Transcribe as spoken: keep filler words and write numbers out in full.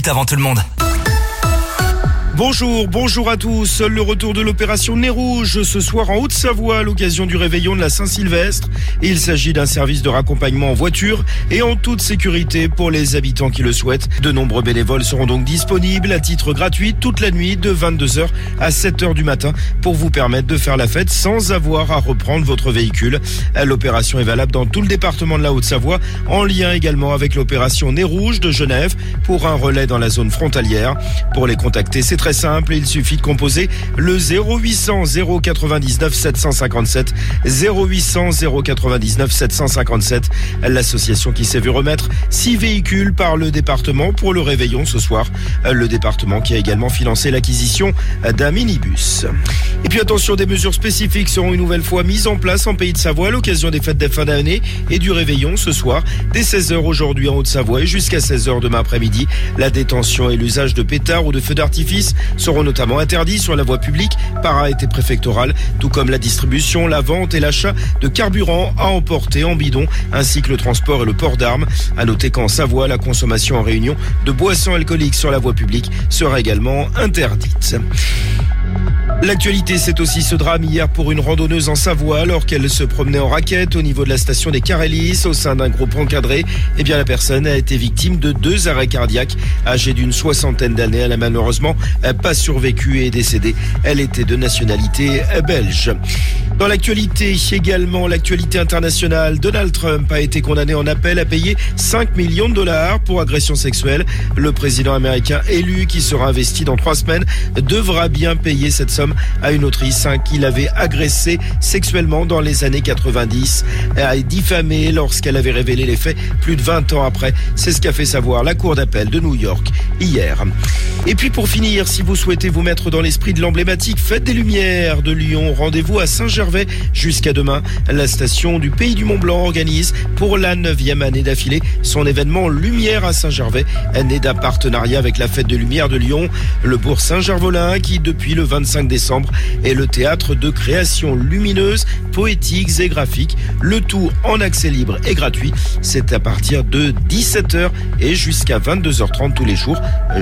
Avant tout le monde. Bonjour, bonjour à tous. Le retour de l'opération Nez Rouge ce soir en Haute-Savoie à l'occasion du réveillon de la Saint-Sylvestre. Il s'agit d'un service de raccompagnement en voiture et en toute sécurité pour les habitants qui le souhaitent. De nombreux bénévoles seront donc disponibles à titre gratuit toute la nuit de vingt-deux heures à sept heures du matin pour vous permettre de faire la fête sans avoir à reprendre votre véhicule. L'opération est valable dans tout le département de la Haute-Savoie, en lien également avec l'opération Nez Rouge de Genève pour un relais dans la zone frontalière. Pour les contacter, c'est très simple, il suffit de composer le zéro huit cents zéro quatre-vingt-dix-neuf sept cent cinquante-sept, zéro huit cents zéro quatre-vingt-dix-neuf sept cent cinquante-sept. L'association qui s'est vu remettre six véhicules par le département pour le réveillon ce soir. Le département qui a également financé l'acquisition d'un minibus. Et puis attention, des mesures spécifiques seront une nouvelle fois mises en place en Pays de Savoie à l'occasion des fêtes de fin d'année et du réveillon ce soir. Dès seize heures aujourd'hui en Haute-Savoie et jusqu'à seize heures demain après-midi, la détention et l'usage de pétards ou de feux d'artifice seront notamment interdits sur la voie publique par arrêté préfectoral, tout comme la distribution, la vente et l'achat de carburant à emporter en bidon, ainsi que le transport et le port d'armes. À noter qu'en Savoie, la consommation en réunion de boissons alcooliques sur la voie publique sera également interdite. L'actualité, c'est aussi ce drame hier pour une randonneuse en Savoie alors qu'elle se promenait en raquette au niveau de la station des Carélis au sein d'un groupe encadré. Eh bien, la personne a été victime de deux arrêts cardiaques. Âgée d'une soixantaine d'années, elle a malheureusement pas survécu et est décédée. Elle était de nationalité belge. Dans l'actualité également, l'actualité internationale, Donald Trump a été condamné en appel à payer cinq millions de dollars pour agression sexuelle. Le président américain élu, qui sera investi dans trois semaines, devra bien payer cette somme à une autrice hein, qu'il avait agressée sexuellement dans les années quatre-vingt-dix, a diffamé lorsqu'elle avait révélé les faits plus de vingt ans après. C'est ce qu'a fait savoir la Cour d'appel de New York hier. Et puis pour finir, si vous souhaitez vous mettre dans l'esprit de l'emblématique Fête des Lumières de Lyon, rendez-vous à Saint-Gervais jusqu'à demain. La station du Pays du Mont-Blanc organise pour la neuvième année d'affilée son événement Lumière à Saint-Gervais, né d'un partenariat avec la Fête des Lumières de Lyon. Le bourg Saint-Gervolin qui depuis le vingt-cinq décembre est le théâtre de créations lumineuses, poétiques et graphiques. Le tout en accès libre et gratuit. C'est à partir de dix-sept heures et jusqu'à vingt-deux heures trente tous les jours.